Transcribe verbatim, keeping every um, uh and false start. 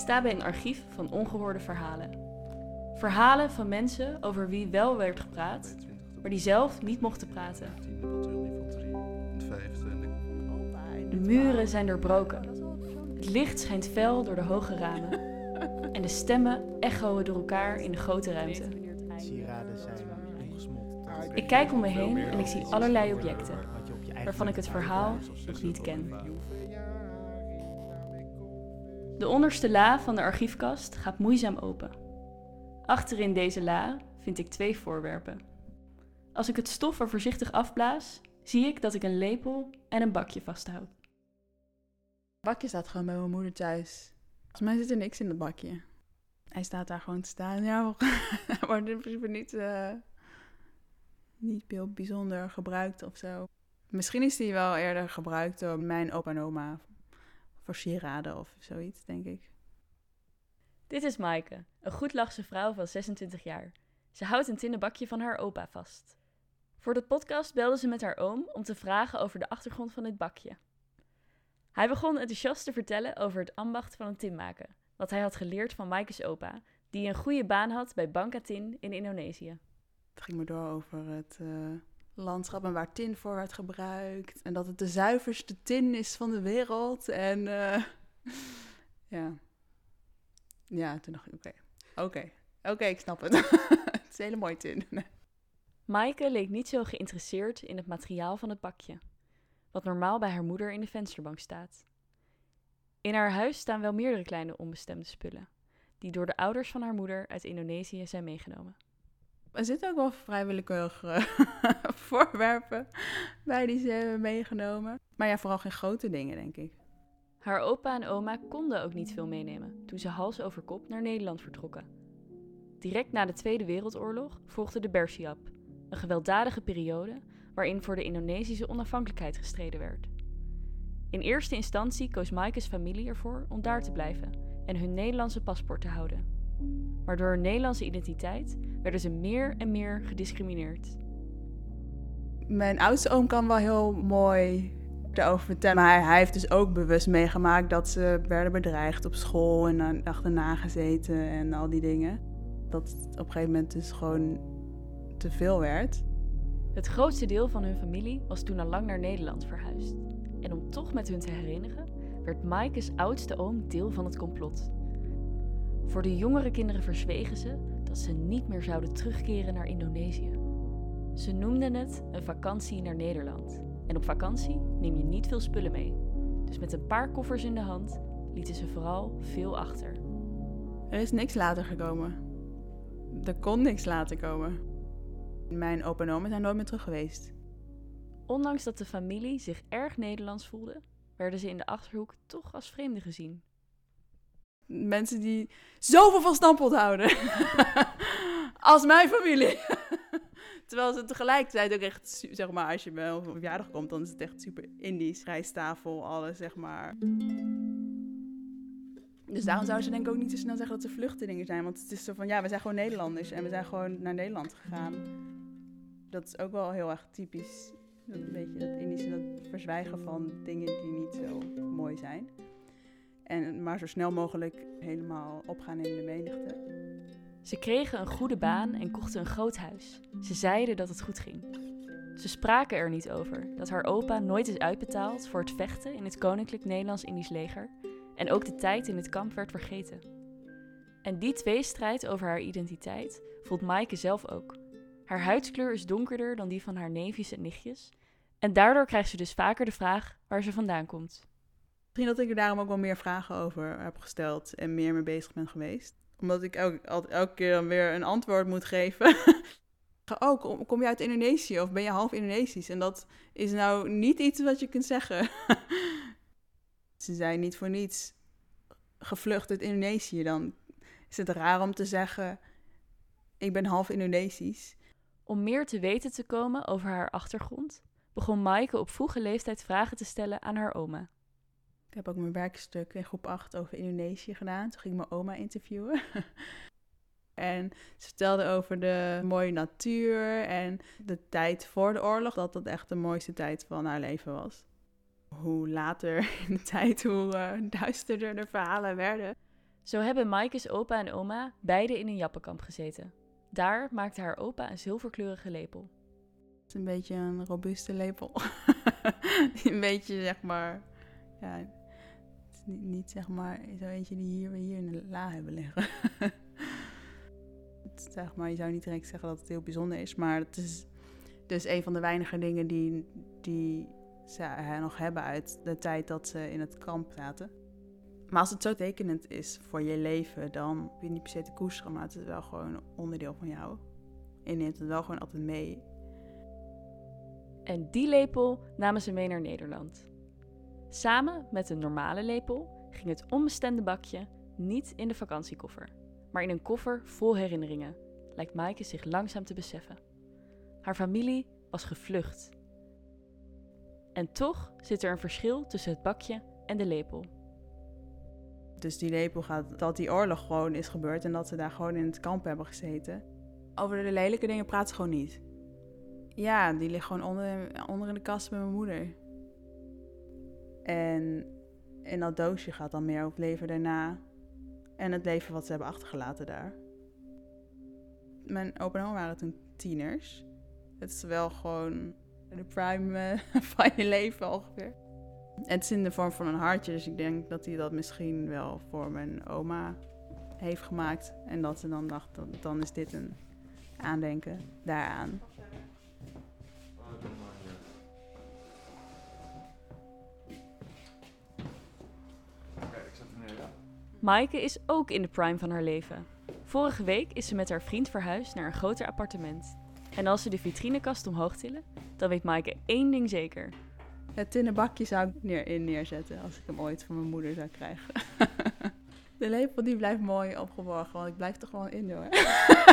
sta bij een archief van ongehoorde verhalen. Verhalen van mensen over wie wel werd gepraat, maar die zelf niet mochten praten. De muren zijn doorbroken. Het licht schijnt fel door de hoge ramen. En de stemmen echoen door elkaar in de grote ruimte. Sieraden zijn ongesmolten. Ik kijk om me heen en ik zie allerlei objecten, waarvan ik het verhaal nog niet ken. De onderste la van de archiefkast gaat moeizaam open. Achterin deze la vind ik twee voorwerpen. Als ik het stof er voorzichtig afblaas, zie ik dat ik een lepel en een bakje vasthoud. Het bakje staat gewoon bij mijn moeder thuis. Volgens mij zit er niks in het bakje. Hij staat daar gewoon te staan. Ja, maar in principe niet, uh, niet heel bijzonder gebruikt of zo. Misschien is die wel eerder gebruikt door mijn opa en oma. Voor sieraden of zoiets, denk ik. Dit is Maaike, een goedlachse vrouw van zesentwintig jaar. Ze houdt een tinnen bakje van haar opa vast. Voor de podcast belde ze met haar oom om te vragen over de achtergrond van dit bakje. Hij begon enthousiast te vertellen over het ambacht van een tin maken, wat hij had geleerd van Maaike's opa, die een goede baan had bij Bangka Tin in Indonesië. Het ging me door over het uh, landschap en waar tin voor werd gebruikt. En dat het de zuiverste tin is van de wereld. En uh, ja. Ja, toen dacht ik, oké, okay. oké, okay. oké, ik snap het. Het is een hele mooie tin. Maaike leek niet zo geïnteresseerd in het materiaal van het bakje, wat normaal bij haar moeder in de vensterbank staat. In haar huis staan wel meerdere kleine onbestemde spullen, die door de ouders van haar moeder uit Indonesië zijn meegenomen. Er zitten ook wel vrij willekeurige voorwerpen bij die ze hebben meegenomen. Maar ja, vooral geen grote dingen, denk ik. Haar opa en oma konden ook niet veel meenemen toen ze hals over kop naar Nederland vertrokken. Direct na de Tweede Wereldoorlog volgde de Bersiap, een gewelddadige periode waarin voor de Indonesische onafhankelijkheid gestreden werd. In eerste instantie koos Maaike's familie ervoor om daar te blijven en hun Nederlandse paspoort te houden. Maar door hun Nederlandse identiteit werden ze meer en meer gediscrimineerd. Mijn oudste oom kan wel heel mooi erover vertellen. Maar hij, hij heeft dus ook bewust meegemaakt dat ze werden bedreigd op school en dan achterna gezeten en al die dingen. Dat het op een gegeven moment dus gewoon te veel werd. Het grootste deel van hun familie was toen al lang naar Nederland verhuisd. En om toch met hun te herinneren, werd Maaike's oudste oom deel van het complot. Voor de jongere kinderen verzwegen ze dat ze niet meer zouden terugkeren naar Indonesië. Ze noemden het een vakantie naar Nederland. En op vakantie neem je niet veel spullen mee. Dus met een paar koffers in de hand lieten ze vooral veel achter. Er is niks later gekomen. Er kon niks later komen. Mijn opa en oma zijn nooit meer terug geweest. Ondanks dat de familie zich erg Nederlands voelde, werden ze in de Achterhoek toch als vreemden gezien. Mensen die zoveel van Stamppot houden. Als mijn familie. Terwijl ze tegelijkertijd ook echt, zeg maar, als je bij een verjaardag komt, dan is het echt super Indisch. Rijsttafel, alles, zeg maar. Dus daarom zouden ze denk ik ook niet zo snel zeggen dat ze vluchtelingen zijn. Want het is zo van, ja, we zijn gewoon Nederlanders en we zijn gewoon naar Nederland gegaan. Dat is ook wel heel erg typisch. Een beetje dat Indische, dat verzwijgen van dingen die niet zo mooi zijn. En maar zo snel mogelijk helemaal opgaan in de menigte. Ze kregen een goede baan en kochten een groot huis. Ze zeiden dat het goed ging. Ze spraken er niet over dat haar opa nooit is uitbetaald voor het vechten in het Koninklijk Nederlands-Indisch leger en ook de tijd in het kamp werd vergeten. En die tweestrijd over haar identiteit voelt Maaike zelf ook. Haar huidskleur is donkerder dan die van haar neefjes en nichtjes en daardoor krijgt ze dus vaker de vraag waar ze vandaan komt. Misschien dat ik er daarom ook wel meer vragen over heb gesteld en meer mee bezig ben geweest. Omdat ik elke, elke keer dan weer een antwoord moet geven. Oh, kom, kom je uit Indonesië of ben je half Indonesisch? En dat is nou niet iets wat je kunt zeggen. Ze zijn niet voor niets gevlucht uit Indonesië. Dan is het raar om te zeggen, ik ben half Indonesisch. Om meer te weten te komen over haar achtergrond, begon Maaike op vroege leeftijd vragen te stellen aan haar oma. Ik heb ook mijn werkstuk in groep acht over Indonesië gedaan. Toen ging ik mijn oma interviewen. En ze vertelde over de mooie natuur en de tijd voor de oorlog. Dat dat echt de mooiste tijd van haar leven was. Hoe later in de tijd, hoe uh, duisterder de verhalen werden. Zo hebben Maaike's opa en oma beide in een jappenkamp gezeten. Daar maakte haar opa een zilverkleurige lepel. Het is een beetje een robuuste lepel. Een beetje, zeg maar... Ja, het is niet, niet zeg maar zo eentje die hier, we hier in de la hebben liggen. Het is, zeg maar, je zou niet direct zeggen dat het heel bijzonder is, maar het is dus een van de weinige dingen die, die ze nog hebben uit de tijd dat ze in het kamp zaten. Maar als het zo tekenend is voor je leven, dan hoef je niet per se te koesteren, maar het is wel gewoon een onderdeel van jou. En je neemt het wel gewoon altijd mee. En die lepel namen ze mee naar Nederland. Samen met een normale lepel ging het onbestemde bakje niet in de vakantiekoffer, maar in een koffer vol herinneringen, lijkt Maaike zich langzaam te beseffen. Haar familie was gevlucht. En toch zit er een verschil tussen het bakje en de lepel. Dus die lepel gaat dat die oorlog gewoon is gebeurd en dat ze daar gewoon in het kamp hebben gezeten. Over de lelijke dingen praat ze gewoon niet. Ja, die ligt gewoon onder, onder in de kast met mijn moeder. En in dat doosje gaat dan meer over het leven daarna. En het leven wat ze hebben achtergelaten daar. Mijn opa en oma waren toen tieners. Het is wel gewoon de prime van je leven ongeveer. En het is in de vorm van een hartje, dus ik denk dat hij dat misschien wel voor mijn oma heeft gemaakt. En dat ze dan dacht, dan, dan is dit een aandenken daaraan. Maaike is ook in de prime van haar leven. Vorige week is ze met haar vriend verhuisd naar een groter appartement. En als ze de vitrinekast omhoog tillen, dan weet Maaike één ding zeker. Het tinnen bakje zou ik neer, in neerzetten als ik hem ooit van mijn moeder zou krijgen. De lepel die blijft mooi opgeborgen, want ik blijf er gewoon in hoor.